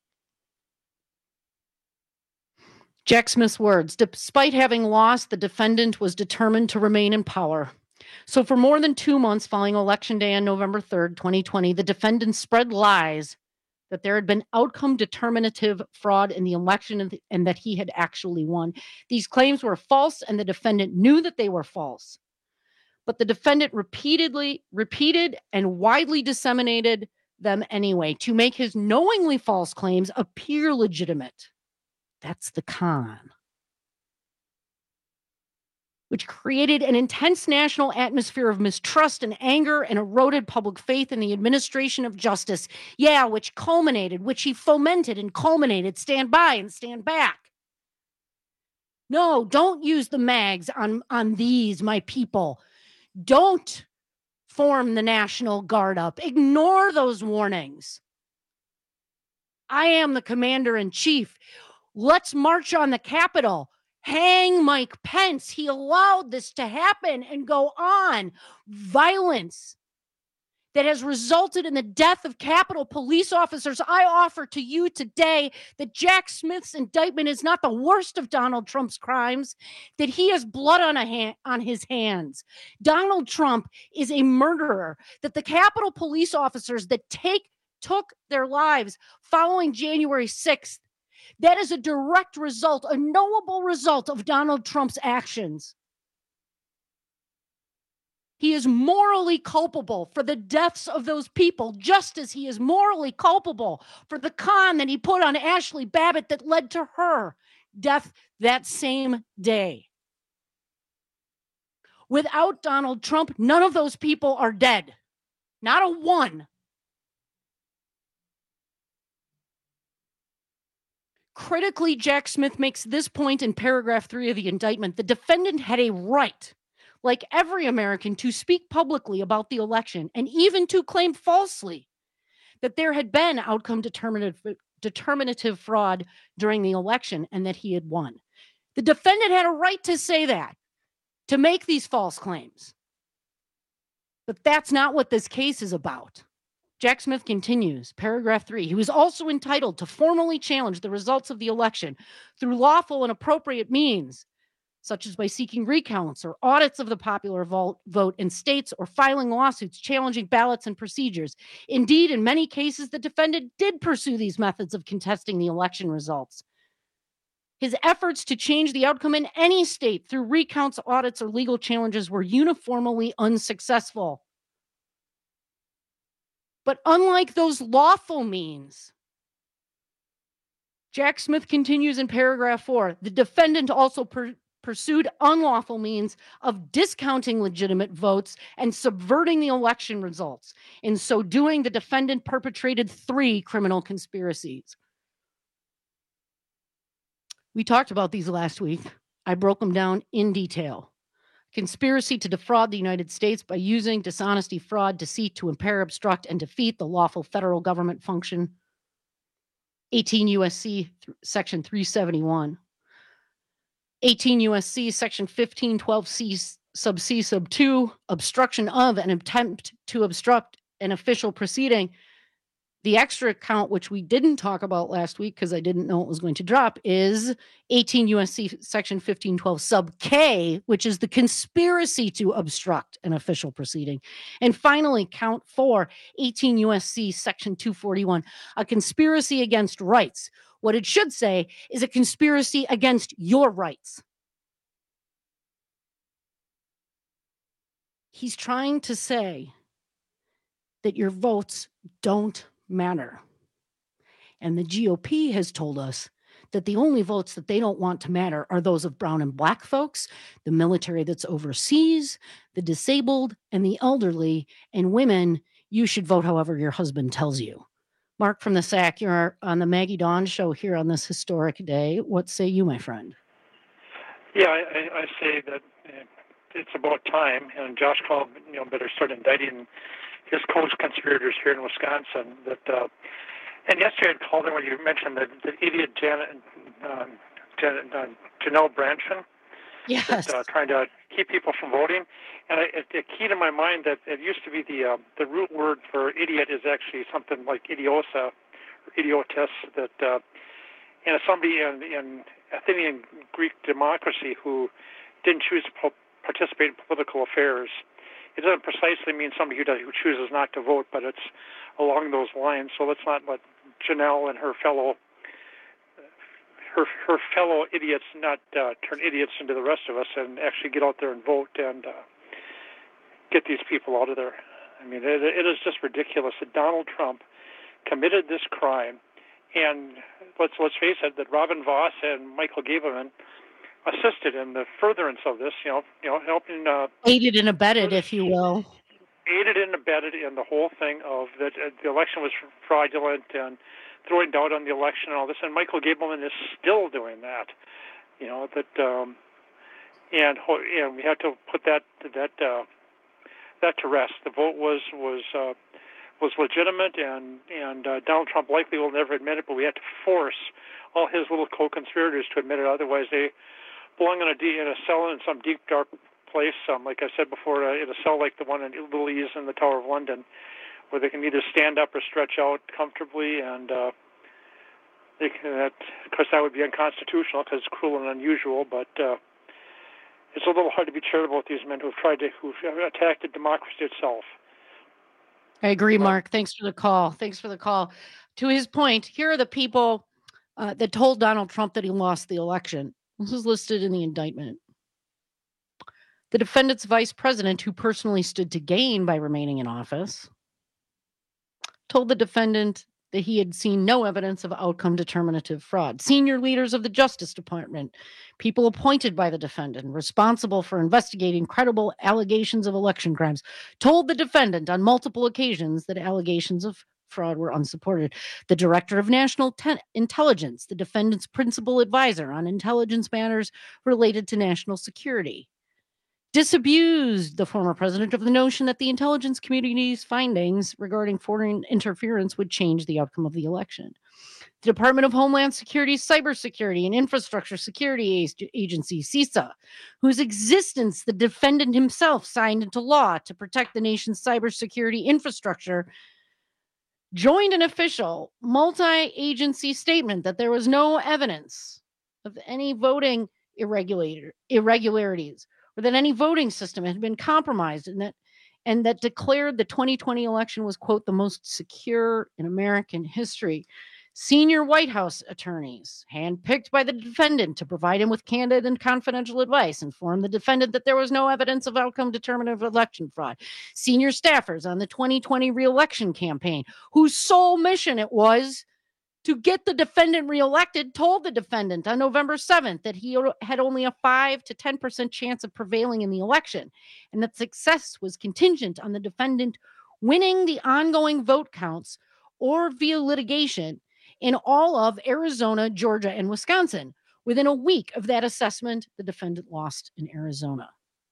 Jack Smith's words: despite having lost, the defendant was determined to remain in power. So for more than 2 months following Election Day on November 3rd, 2020, the defendant spread lies that there had been outcome determinative fraud in the election and that he had actually won. These claims were false, and the defendant knew that they were false. but the defendant repeated and widely disseminated them anyway to make his knowingly false claims appear legitimate. That's the con. Which created an intense national atmosphere of mistrust and anger and eroded public faith in the administration of justice. Yeah, which he fomented and culminated. Stand by and stand back. No, don't use the mags on these, my people. Don't form the National Guard up. Ignore those warnings. I am the commander-in-chief. Let's march on the Capitol. Hang Mike Pence. He allowed this to happen and go on. Violence that has resulted in the death of Capitol police officers. I offer to you today that Jack Smith's indictment is not the worst of Donald Trump's crimes, that he has blood on his hands. Donald Trump is a murderer, that the Capitol police officers that took their lives following January 6th, that is a direct result, a knowable result of Donald Trump's actions. He is morally culpable for the deaths of those people, just as he is morally culpable for the con that he put on Ashley Babbitt that led to her death that same day. Without Donald Trump, none of those people are dead. Not a one. Critically, Jack Smith makes this point in paragraph 3 of the indictment. The defendant had a right, like every American, to speak publicly about the election and even to claim falsely that there had been outcome determinative fraud during the election and that he had won. The defendant had a right to say that, to make these false claims. But that's not what this case is about. Jack Smith continues, paragraph 3. He was also entitled to formally challenge the results of the election through lawful and appropriate means, such as by seeking recounts or audits of the popular vote in states or filing lawsuits challenging ballots and procedures. Indeed, in many cases, the defendant did pursue these methods of contesting the election results. His efforts to change the outcome in any state through recounts, audits, or legal challenges were uniformly unsuccessful. But unlike those lawful means, Jack Smith continues in paragraph 4, the defendant also pursued unlawful means of discounting legitimate votes and subverting the election results. In so doing, the defendant perpetrated 3 criminal conspiracies. We talked about these last week. I broke them down in detail. Conspiracy to defraud the United States by using dishonesty, fraud, deceit to impair, obstruct, and defeat the lawful federal government function. 18 U.S.C. Section 371. 18 U.S.C. Section 1512C sub C sub 2, obstruction of an attempt to obstruct an official proceeding. The extra count, which we didn't talk about last week because I didn't know it was going to drop, is 18 U.S.C. Section 1512 sub K, which is the conspiracy to obstruct an official proceeding. And finally, count 4, 18 U.S.C. Section 241, a conspiracy against rights. What it should say is a conspiracy against your rights. He's trying to say that your votes don't matter. And the GOP has told us that the only votes that they don't want to matter are those of brown and black folks, the military that's overseas, the disabled, and the elderly, and women. You should vote however your husband tells you. Mark from the SAC, you're on the Maggie Dawn show here on this historic day. What say you, my friend? Yeah, I say that it's about time, and Josh Call, better start indicting his co-conspirators here in Wisconsin. And yesterday I called him when you mentioned the idiot Janelle Brandtjen. Yes. Trying to keep people from voting. And it keyed in my mind that it used to be the root word for idiot is actually something like idiosa, or idiotus. And somebody in Athenian Greek democracy who didn't choose to participate in political affairs. It doesn't precisely mean somebody who chooses not to vote, but it's along those lines. So let's not let Janelle and her fellow idiots not turn idiots into the rest of us and actually get out there and vote. And get these people out of there. I mean, it is just ridiculous that Donald Trump committed this crime, and let's face it, that Robin Vos and Michael Gableman assisted in the furtherance of this. Helping aided and abetted, if you will. Aided and abetted in the whole thing of that the election was fraudulent and throwing doubt on the election and all this. And Michael Gableman is still doing that. And we had to put that to rest. The vote was legitimate, and Donald Trump likely will never admit it. But we had to force all his little co-conspirators to admit it. Otherwise, they belong in a cell in some deep dark place, like I said before, in a cell like the one in Little Ease in the Tower of London, where they can either stand up or stretch out comfortably, and of course that would be unconstitutional because it's cruel and unusual, but it's a little hard to be charitable with these men who've attacked the democracy itself. I agree, Mark. Thanks for the call. To his point, here are the people that told Donald Trump that he lost the election. This is listed in the indictment. The defendant's vice president, who personally stood to gain by remaining in office, told the defendant that he had seen no evidence of outcome determinative fraud. Senior leaders of the Justice Department, people appointed by the defendant, responsible for investigating credible allegations of election crimes, told the defendant on multiple occasions that allegations of fraud were unsupported. The director of national intelligence, the defendant's principal advisor on intelligence matters related to national security, disabused the former president of the notion that the intelligence community's findings regarding foreign interference would change the outcome of the election. The Department of Homeland Security's Cybersecurity and Infrastructure Security Agency, CISA, whose existence the defendant himself signed into law to protect the nation's cybersecurity infrastructure, joined an official multi-agency statement that there was no evidence of any voting irregularities, or that any voting system had been compromised, and that declared the 2020 election was, quote, the most secure in American history. Senior White House attorneys, handpicked by the defendant to provide him with candid and confidential advice, informed the defendant that there was no evidence of outcome determinative election fraud. Senior staffers on the 2020 re-election campaign, whose sole mission it was to get the defendant reelected, told the defendant on November 7th that he had only a 5 to 10% chance of prevailing in the election, and that success was contingent on the defendant winning the ongoing vote counts or via litigation in all of Arizona, Georgia, and Wisconsin. Within a week of that assessment, the defendant lost in Arizona.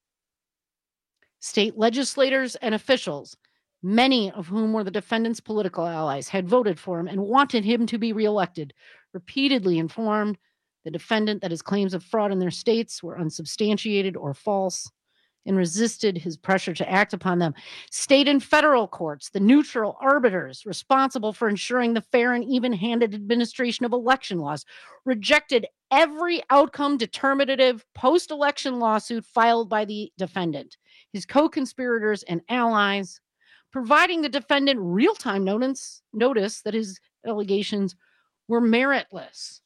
State legislators and officials, many of whom were the defendant's political allies, had voted for him and wanted him to be reelected, repeatedly informed the defendant that his claims of fraud in their states were unsubstantiated or false, and resisted his pressure to act upon them. State and federal courts, the neutral arbiters responsible for ensuring the fair and even-handed administration of election laws, rejected every outcome determinative post-election lawsuit filed by the defendant, his co-conspirators and allies, providing the defendant real-time notice that his allegations were meritless.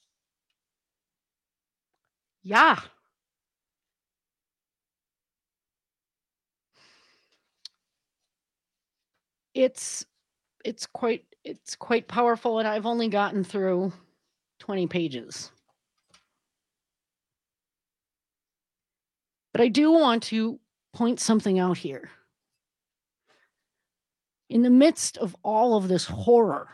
Yeah. It's quite powerful, and I've only gotten through 20 pages. But I do want to point something out here. In the midst of all of this horror,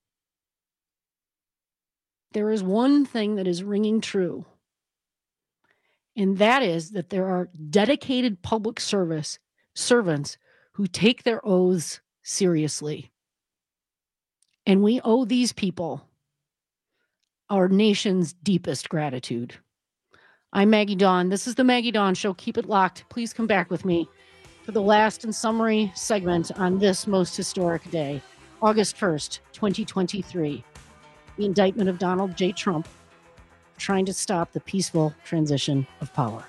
there is one thing that is ringing true, and that is that there are dedicated public service servants who take their oaths seriously. And we owe these people our nation's deepest gratitude. I'm Maggie Dawn. This is the Maggie Dawn Show. Keep it locked. Please come back with me for the last and summary segment on this most historic day, August 1st, 2023. The indictment of Donald J. Trump trying to stop the peaceful transition of power.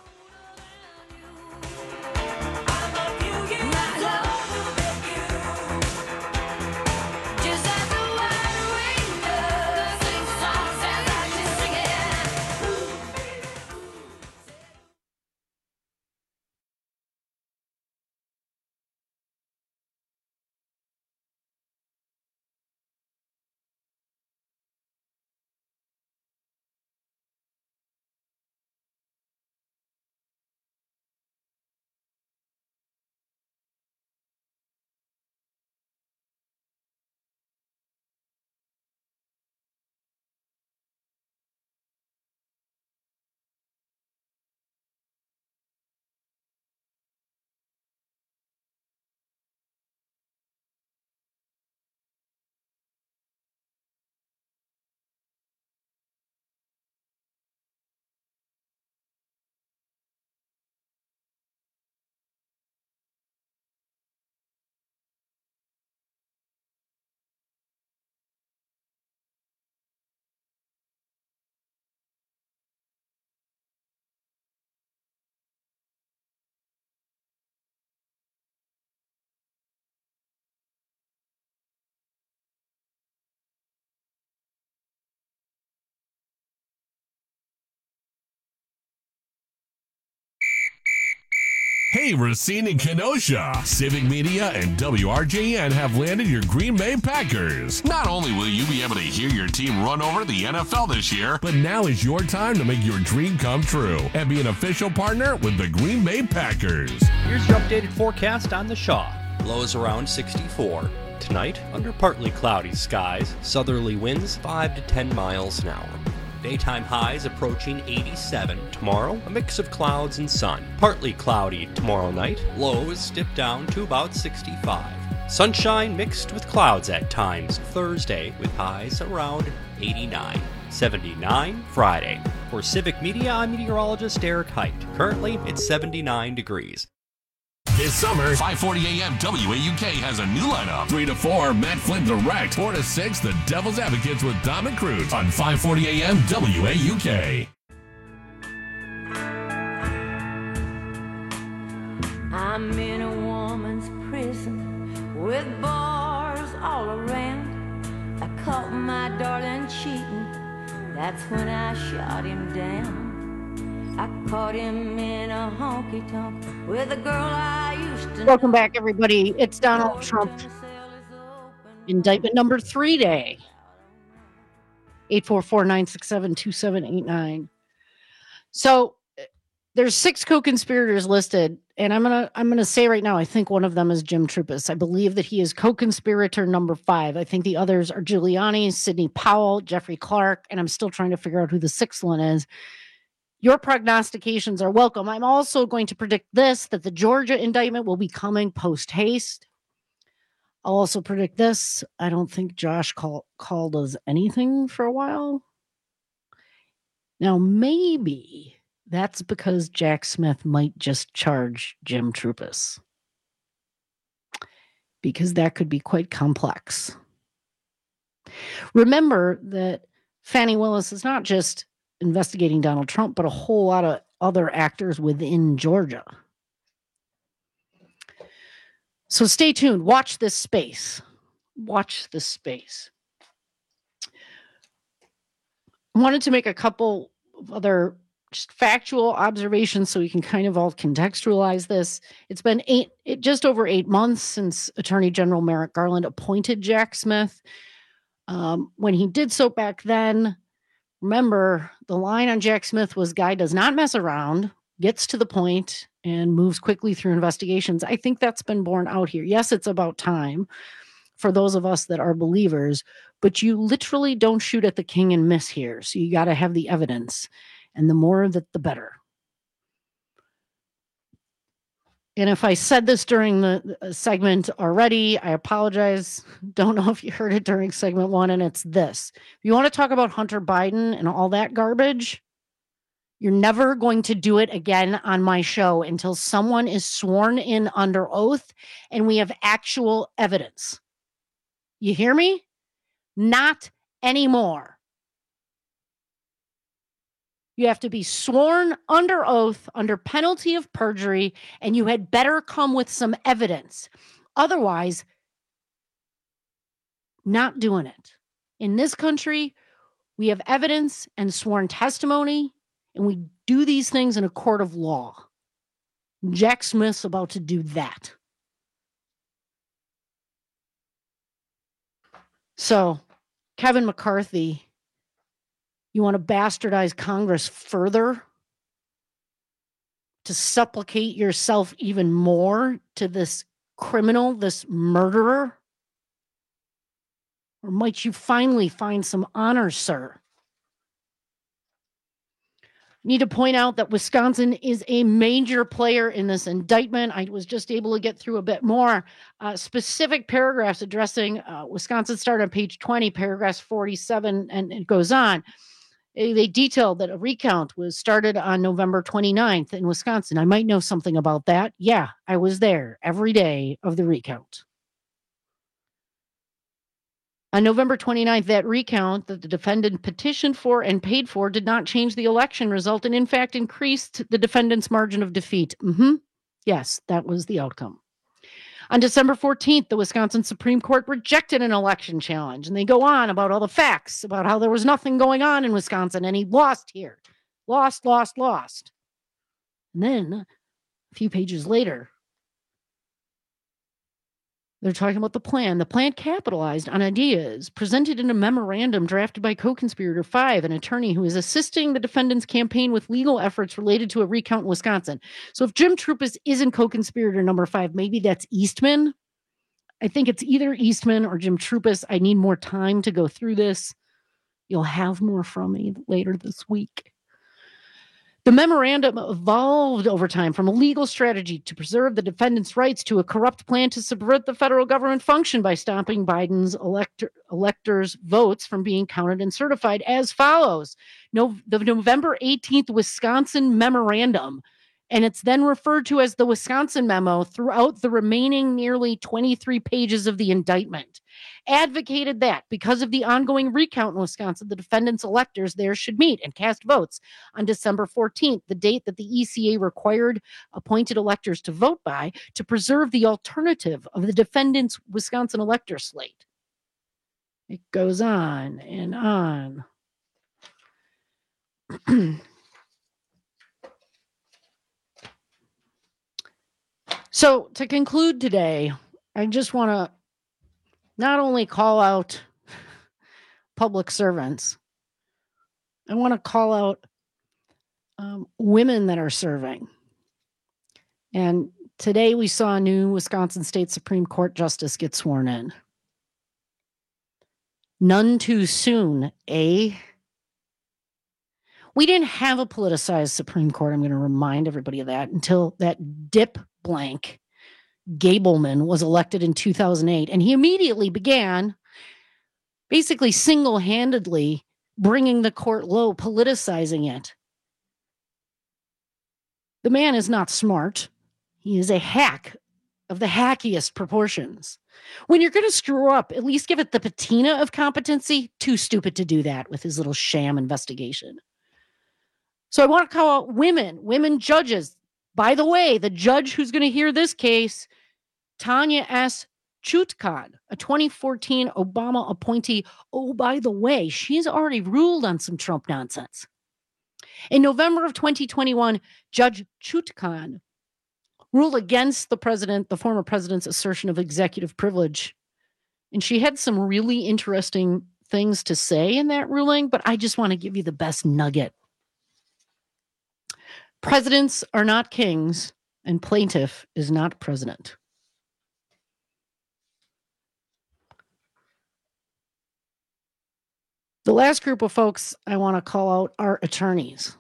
Hey, Racine and Kenosha. Civic Media and WRJN have landed your Green Bay Packers. Not only will you be able to hear your team run over the NFL this year, but now is your time to make your dream come true and be an official partner with the Green Bay Packers. Here's your updated forecast on the Shaw. Lows around 64. Tonight, under partly cloudy skies, southerly winds 5 to 10 miles an hour. Daytime highs approaching 87. Tomorrow, a mix of clouds and sun. Partly cloudy tomorrow night. Lows dip down to about 65. Sunshine mixed with clouds at times Thursday with highs around 89. 79 Friday. For Civic Media, I'm meteorologist Eric Height. Currently, it's 79 degrees. This summer, 540 AM WAUK has a new lineup. 3 to 4, Matt Flynn Direct. 4 to 6, The Devil's Advocates with Dominic Cruz on 540 AM WAUK. I'm in a woman's prison with bars all around. I caught my darling cheating. That's when I shot him down. I caught him in a honky-tonk with a girl I used to know. Welcome back, everybody. It's Donald Trump. Indictment number 3 day. 844-967-2789. So there's 6 co-conspirators listed, and I'm gonna say right now, I think one of them is Jim Troupis. I believe that he is co-conspirator number 5. I think the others are Giuliani, Sidney Powell, Jeffrey Clark, and I'm still trying to figure out who the 6th one is. Your prognostications are welcome. I'm also going to predict this, that the Georgia indictment will be coming post-haste. I'll also predict this. I don't think Josh called us anything for a while. Now, maybe that's because Jack Smith might just charge Jim Troupis, because that could be quite complex. Remember that Fani Willis is not just investigating Donald Trump, but a whole lot of other actors within Georgia. So stay tuned. Watch this space. Watch this space. I wanted to make a couple of other just factual observations so we can kind of all contextualize this. It's been just over 8 months since Attorney General Merrick Garland appointed Jack Smith. When he did so back then, remember, the line on Jack Smith was, guy does not mess around, gets to the point, and moves quickly through investigations. I think that's been borne out here. Yes, it's about time for those of us that are believers, but you literally don't shoot at the king and miss here. So you got to have the evidence, and the more of it, the better. And if I said this during the segment already, I apologize. Don't know if you heard it during segment 1, and it's this. If you want to talk about Hunter Biden and all that garbage, you're never going to do it again on my show until someone is sworn in under oath and we have actual evidence. You hear me? Not anymore. You have to be sworn under oath, under penalty of perjury, and you had better come with some evidence. Otherwise, not doing it. In this country, we have evidence and sworn testimony, and we do these things in a court of law. Jack Smith's about to do that. So, Kevin McCarthy, you want to bastardize Congress further to supplicate yourself even more to this criminal, this murderer? Or might you finally find some honor, sir? Need to point out that Wisconsin is a major player in this indictment. I was just able to get through a bit more specific paragraphs addressing Wisconsin. Start on page 20, paragraph 47, and it goes on. They detailed that a recount was started on November 29th in Wisconsin. I might know something about that. Yeah, I was there every day of the recount. On November 29th, that recount that the defendant petitioned for and paid for did not change the election result and, in fact, increased the defendant's margin of defeat. Yes, that was the outcome. On December 14th, the Wisconsin Supreme Court rejected an election challenge, and they go on about all the facts, about how there was nothing going on in Wisconsin, and he lost here. Lost. And then A few pages later, they're talking about the plan. The plan capitalized on ideas presented in a memorandum drafted by co-conspirator 5, an attorney who is assisting the defendant's campaign with legal efforts related to a recount in Wisconsin. So if Jim Troupis isn't co-conspirator number 5, maybe that's Eastman. I think it's either Eastman or Jim Troupis. I need more time to go through this. You'll have more from me later this week. The memorandum evolved over time from a legal strategy to preserve the defendant's rights to a corrupt plan to subvert the federal government function by stopping Biden's electors' votes from being counted and certified as follows. The November 18th Wisconsin memorandum, and it's then referred to as the Wisconsin memo throughout the remaining nearly 23 pages of the indictment, advocated that because of the ongoing recount in Wisconsin, the defendant's electors there should meet and cast votes on December 14th, the date that the ECA required appointed electors to vote by, to preserve the alternative of the defendant's Wisconsin elector slate. It goes on and on. So to conclude today, I just want to not only call out public servants, I want to call out women that are serving. And today we saw a new Wisconsin State Supreme Court justice get sworn in. None too soon, eh? We didn't have a politicized Supreme Court, I'm going to remind everybody of that, until that dip blank Gableman was elected in 2008. And he immediately began basically single-handedly bringing the court low, politicizing it. The man is not smart. He is a hack of the hackiest proportions. When you're going to screw up, at least give it the patina of competency. Too stupid to do that with his little sham investigation. So I want to call out women judges. By the way, the judge who's going to hear this case, Tanya S. Chutkan, a 2014 Obama appointee. Oh, by the way, she's already ruled on some Trump nonsense. In November of 2021, Judge Chutkan ruled against the former president's assertion of executive privilege. And she had some really interesting things to say in that ruling, but I just want to give you the best nugget. Presidents are not kings, and plaintiff is not president. The last group of folks I want to call out are attorneys.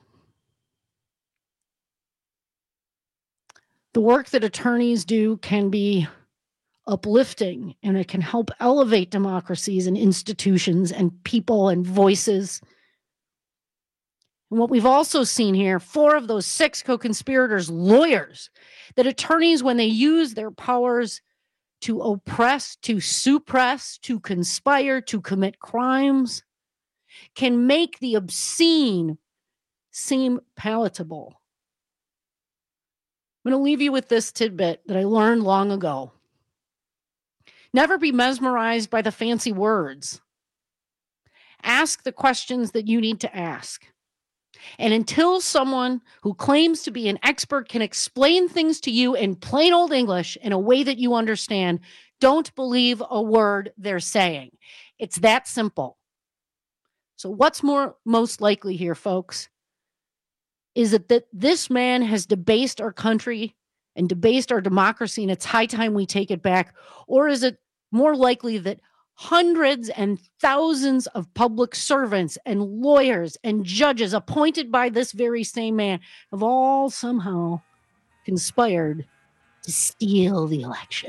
The work that attorneys do can be uplifting, and it can help elevate democracies and institutions and people and voices. And what we've also seen here, 4 of those 6 co-conspirators, lawyers, that attorneys, when they use their powers to oppress, to suppress, to conspire, to commit crimes, can make the obscene seem palatable. I'm going to leave you with this tidbit that I learned long ago. Never be mesmerized by the fancy words. Ask the questions that you need to ask. And until someone who claims to be an expert can explain things to you in plain old English in a way that you understand, don't believe a word they're saying. It's that simple. So what's most likely here, folks, is that this man has debased our country and debased our democracy, and it's high time we take it back? Or is it more likely that hundreds and thousands of public servants and lawyers and judges appointed by this very same man have all somehow conspired to steal the election?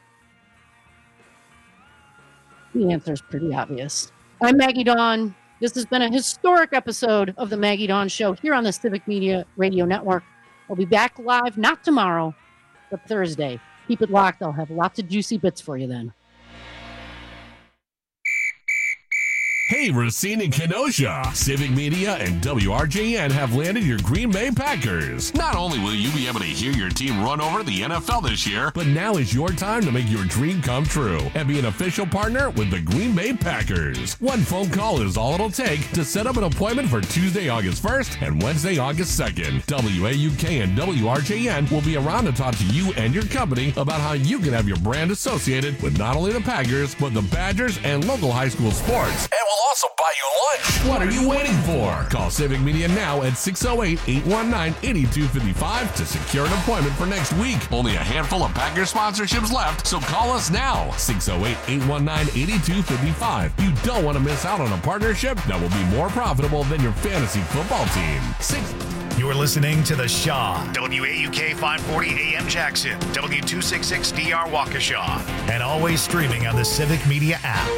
The answer is pretty obvious. I'm Maggie Dawn. This has been a historic episode of the Maggie Dawn Show here on the Civic Media Radio Network. I'll be back live, not tomorrow, but Thursday. Keep it locked. I'll have lots of juicy bits for you then. Hey, Racine and Kenosha, Civic Media and WRJN have landed your Green Bay Packers. Not only will you be able to hear your team run over the NFL this year, but now is your time to make your dream come true and be an official partner with the Green Bay Packers. One phone call is all it'll take to set up an appointment for Tuesday, August 1st and Wednesday, August 2nd. WAUK and WRJN will be around to talk to you and your company about how you can have your brand associated with not only the Packers, but the Badgers and local high school sports. And we'll also buy you lunch. What are you waiting for? Call Civic Media now at 608-819-8255 to secure an appointment for next week. Only a handful of Packer sponsorships left, so call us now. 608-819-8255. You don't want to miss out on a partnership that will be more profitable than your fantasy football team. You're listening to The Shaw, WAUK 540 AM Jackson, W266DR Waukesha, and always streaming on the Civic Media app.